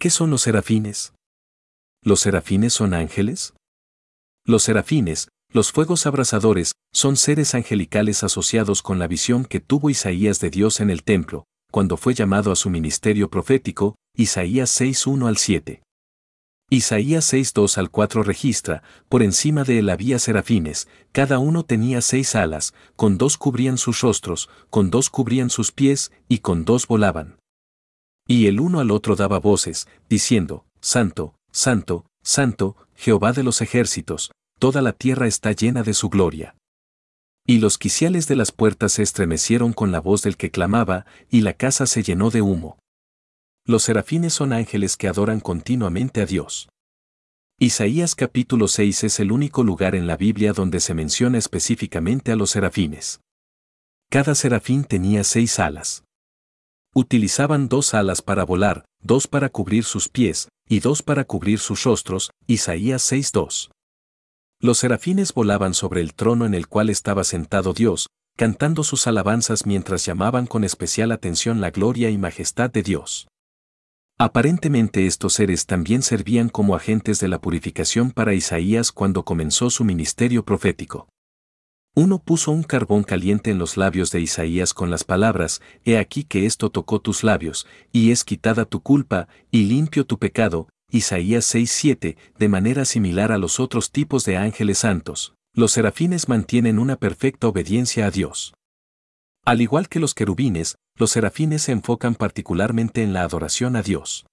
¿Qué son los serafines? ¿Los serafines son ángeles? Los serafines, los fuegos abrasadores, son seres angelicales asociados con la visión que tuvo Isaías de Dios en el templo, cuando fue llamado a su ministerio profético, Isaías 6:1 al 7. Isaías 6:2 al 4 registra, por encima de él había serafines, cada uno tenía 6 alas, con 2 cubrían sus rostros, con 2 cubrían sus pies, y con 2 volaban. Y el uno al otro daba voces, diciendo, Santo, Santo, Santo, Jehová de los ejércitos, toda la tierra está llena de su gloria. Y los quiciales de las puertas se estremecieron con la voz del que clamaba, y la casa se llenó de humo. Los serafines son ángeles que adoran continuamente a Dios. Isaías capítulo 6 es el único lugar en la Biblia donde se menciona específicamente a los serafines. Cada serafín tenía 6 alas. Utilizaban 2 alas para volar, 2 para cubrir sus pies, y 2 para cubrir sus rostros, Isaías 6:2. Los serafines volaban sobre el trono en el cual estaba sentado Dios, cantando sus alabanzas mientras llamaban con especial atención la gloria y majestad de Dios. Aparentemente estos seres también servían como agentes de la purificación para Isaías cuando comenzó su ministerio profético. Uno puso un carbón caliente en los labios de Isaías con las palabras, He aquí que esto tocó tus labios, y es quitada tu culpa, y limpio tu pecado, Isaías 6:7, de manera similar a los otros tipos de ángeles santos. Los serafines mantienen una perfecta obediencia a Dios. Al igual que los querubines, los serafines se enfocan particularmente en la adoración a Dios.